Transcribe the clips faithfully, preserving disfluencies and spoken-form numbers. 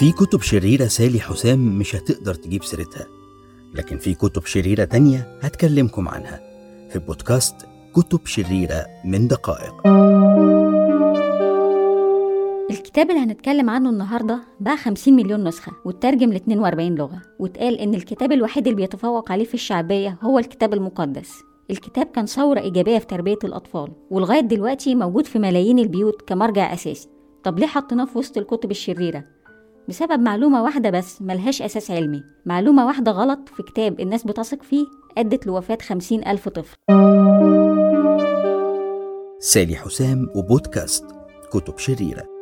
في كتب شريرة سالي حسام مش هتقدر تجيب سيرتها، لكن في كتب شريرة تانية هتكلمكم عنها في بودكاست كتب شريرة من دقائق. الكتاب اللي هنتكلم عنه النهاردة باع خمسين مليون نسخة واترجم ل اثنين وأربعين لغة، واتقال إن الكتاب الوحيد اللي بيتفوق عليه في الشعبية هو الكتاب المقدس. الكتاب كان ثورة إيجابية في تربية الأطفال، ولغاية دلوقتي موجود في ملايين البيوت كمرجع أساسي. طب ليه حطيناه في وسط الكتب الشريرة؟ بسبب معلومة واحدة بس ملهاش أساس علمي. معلومة واحدة غلط في كتاب الناس بتثق فيه أدت لوفاة خمسين ألف طفل. سالي حسام وبودكاست كتب شريرة.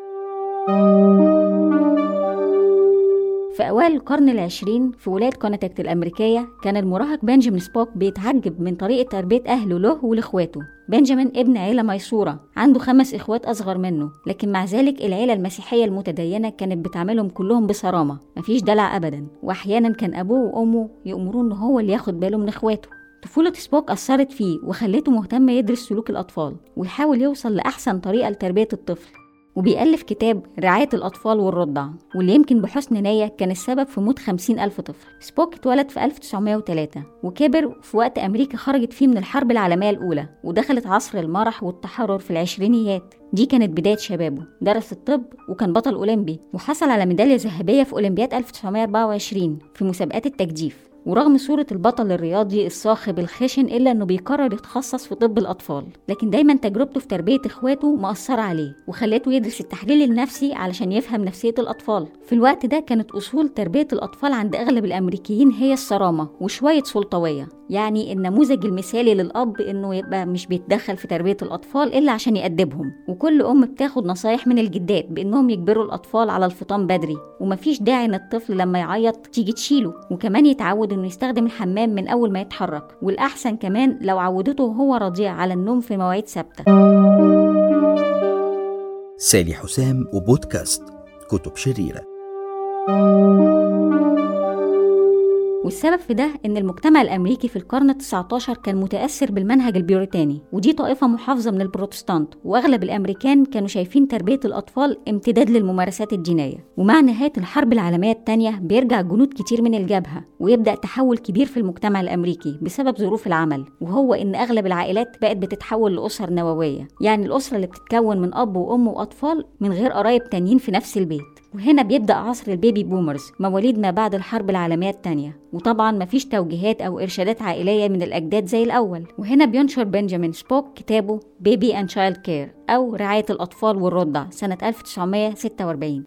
في أوائل القرن العشرين في ولاية كونتيكت الأمريكية كان المراهق بنجامين سبوك بيتعجب من طريقة تربية أهله له ولإخواته. بنجامين ابن عيلة ميسورة، عنده خمس إخوات أصغر منه، لكن مع ذلك العيلة المسيحية المتدينة كانت بتعاملهم كلهم بصرامة، مفيش دلع أبدا، وأحيانا كان أبوه وأمه يأمرون إنه هو اللي ياخد باله من إخواته. طفولة سبوك أثرت فيه وخلته مهتم يدرس سلوك الأطفال ويحاول يوصل لأحسن طريقة لتربية الطفل، وبيألف كتاب رعاية الأطفال والرضع، واللي يمكن بحسن نية كان السبب في موت خمسين ألف طفل. سبوك اتولد في ألف وتسعمائة وثلاثة وكبر في وقت أمريكا خرجت فيه من الحرب العالمية الأولى، ودخلت عصر المرح والتحرر في العشرينيات. دي كانت بداية شبابه. درس الطب وكان بطل أولمبي، وحصل على ميدالية ذهبية في أولمبياد ألف وتسعمائة وأربعة وعشرين في مسابقات التجديف. ورغم صورة البطل الرياضي الصاخب الخشن إلا أنه بيقرر يتخصص في طب الأطفال، لكن دايما تجربته في تربية إخواته مأثرة عليه وخلته يدرس التحليل النفسي علشان يفهم نفسية الأطفال. في الوقت ده كانت أصول تربية الأطفال عند أغلب الأمريكيين هي الصرامة وشوية سلطوية، يعني النموذج المثالي للأب إنه يبقى مش بيتدخل في تربية الأطفال إلا عشان يأدبهم، وكل أم بتاخد نصايح من الجدات بإنهم يجبروا الأطفال على الفطام بدري، ومفيش داعي إن الطفل لما يعيط تيجي تشيله، وكمان يتعود إنه يستخدم الحمام من أول ما يتحرك، والأحسن كمان لو عودته وهو رضيع على النوم في مواعيد ثابتة. سالي حسام وبودكاست كتب شريرة. والسبب في ده إن المجتمع الأمريكي في القرن التاسع عشر كان متأثر بالمنهج البيوريتاني، ودي طائفة محافظة من البروتستانت، وأغلب الأمريكان كانوا شايفين تربية الأطفال امتداد للممارسات الدينية. ومع نهاية الحرب العالمية الثانية بيرجع جنود كتير من الجبهة، ويبدأ تحول كبير في المجتمع الأمريكي بسبب ظروف العمل، وهو إن أغلب العائلات بقت بتتحول لأسر نووية، يعني الأسرة اللي بتتكون من أب وأم وأطفال من غير قرايب تانيين في نفس البيت. وهنا بيبدأ عصر البيبي بومرز، مواليد ما بعد الحرب العالمية الثانية، وطبعا مفيش توجيهات أو إرشادات عائلية من الأجداد زي الأول. وهنا بينشر بنجامين سبوك كتابه بيبي أند تشايلد كير أو رعاية الأطفال والرضع سنة ألف وتسعمائة وستة وأربعين.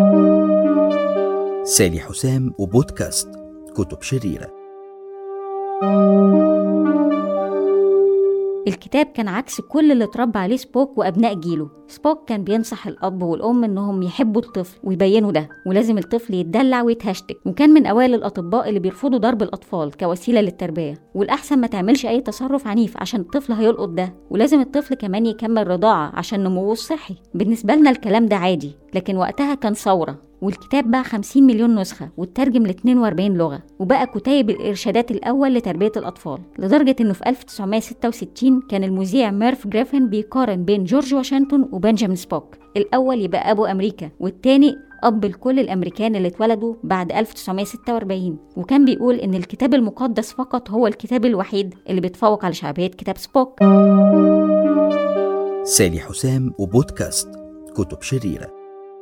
سالي حسام وبودكاست كتب شريرة. الكتاب كان عكس كل اللي اتربى عليه سبوك وأبناء جيله. سبوك كان بينصح الأب والأم إنهم يحبوا الطفل ويبينوا ده، ولازم الطفل يتدلع ويتهشتك، وكان من أوائل الأطباء اللي بيرفضوا ضرب الأطفال كوسيلة للتربية، والأحسن ما تعملش أي تصرف عنيف عشان الطفل هيلقط ده، ولازم الطفل كمان يكمل رضاعة عشان نموه الصحي. بالنسبة لنا الكلام ده عادي، لكن وقتها كان ثورة. والكتاب باع خمسين مليون نسخة واترجم ل اثنين وأربعين لغة، وبقى كتيب الإرشادات الأول لتربية الأطفال، لدرجة إنه في ألف وتسعمائة وستة وستين كان المذيع ميرف جريفن بيقارن بين جورج واشنطن وبنجامين سبوك، الأول يبقى أبو أمريكا والتاني أب لكل الأمريكان اللي اتولدوا بعد ألف وتسعمائة وستة وأربعين. وكان بيقول إن الكتاب المقدس فقط هو الكتاب الوحيد اللي بيتفوق على شعبية كتاب سبوك. سالي حسام وبودكاست كتب شريرة.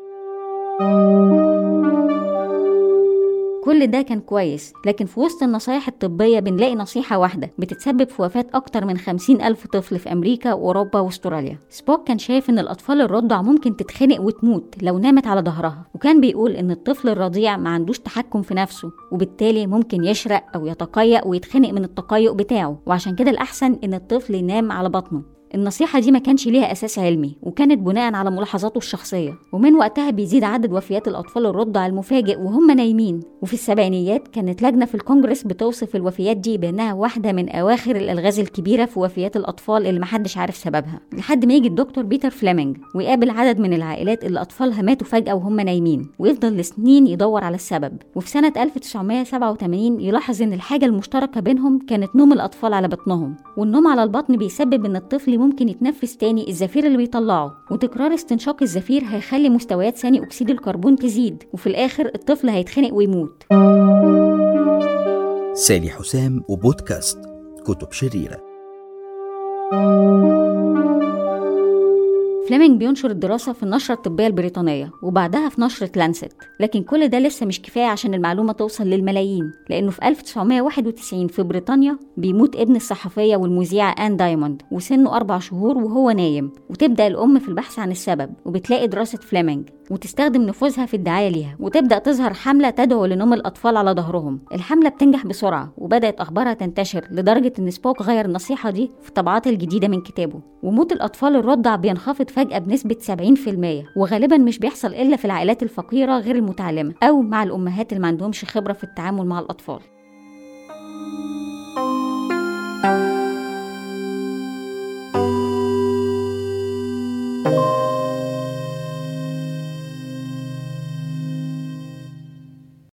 كل ده كان كويس، لكن في وسط النصايح الطبية بنلاقي نصيحة واحدة بتتسبب في وفاة أكتر من خمسين ألف طفل في أمريكا وأوروبا واستراليا. سبوك كان شايف إن الأطفال الرضع ممكن تتخنق وتموت لو نامت على ظهرها، وكان بيقول إن الطفل الرضيع ما عندوش تحكم في نفسه، وبالتالي ممكن يشرق أو يتقيأ ويتخنق من التقيؤ بتاعه، وعشان كده الأحسن إن الطفل ينام على بطنه. النصيحة دي ما كانش ليها أساس علمي، وكانت بناء على ملاحظاته الشخصية، ومن وقتها بيزيد عدد وفيات الأطفال الرضع المفاجئ وهم نايمين. وفي السبعينيات كانت لجنة في الكونجرس بتوصف الوفيات دي بأنها واحدة من أواخر الألغاز الكبيرة في وفيات الأطفال اللي محدش عارف سببها، لحد ما يجي الدكتور بيتر فليمنج ويقابل عدد من العائلات اللي أطفالها ماتوا فجأة وهم نايمين، ويفضل لسنين يدور على السبب. وفي سنة ألف وتسعمائة وسبعة وثمانين يلاحظ إن الحاجة المشتركة بينهم كانت نوم الأطفال على بطنهم، والنوم على البطن بيسبب إن الطفل ممكن يتنفس تاني الزفير اللي بيطلعه، وتكرار استنشاق الزفير هيخلي مستويات ثاني أكسيد الكربون تزيد، وفي الآخر الطفل هيتخنق ويموت. سالي حسام وبودكاست كتب شريرة. فليمنج بينشر الدراسة في النشرة الطبية البريطانية وبعدها في نشرة لانست، لكن كل ده لسه مش كفاية عشان المعلومة توصل للملايين، لأنه في ألف وتسعمائة وواحد وتسعين في بريطانيا بيموت ابن الصحفية والمذيعة آن دايموند وسنه أربع شهور وهو نايم، وتبدأ الأم في البحث عن السبب وبتلاقي دراسة فليمنج وتستخدم نفوذها في الدعاية ليها، وتبدأ تظهر حملة تدعو لنوم الأطفال على ظهرهم. الحملة بتنجح بسرعة وبدأت أخبارها تنتشر لدرجة إن سبوك غير النصيحة دي في الطبعات الجديدة من كتابه. وموت الأطفال الرضع بينخفض فجأة بنسبة سبعين في المية، وغالبا مش بيحصل إلا في العائلات الفقيرة غير المتعلمة أو مع الأمهات اللي ما عندهمش خبرة في التعامل مع الأطفال.